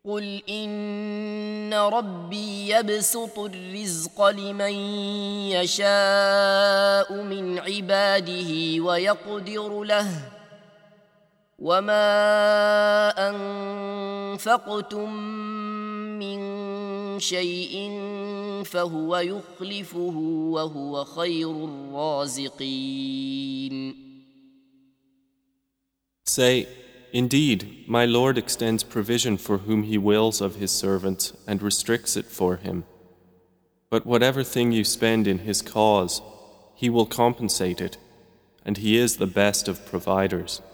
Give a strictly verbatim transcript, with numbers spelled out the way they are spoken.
قل إن ربي يبسط الرزق لمن يشاء من عباده ويقدر له وما أنفقتم من شيء فهو يخلفه وهو خير الرازقين. Say, indeed, my Lord extends provision for whom He wills of His servants and restricts it for him. But whatever thing you spend in His cause, He will compensate it, and He is the best of providers.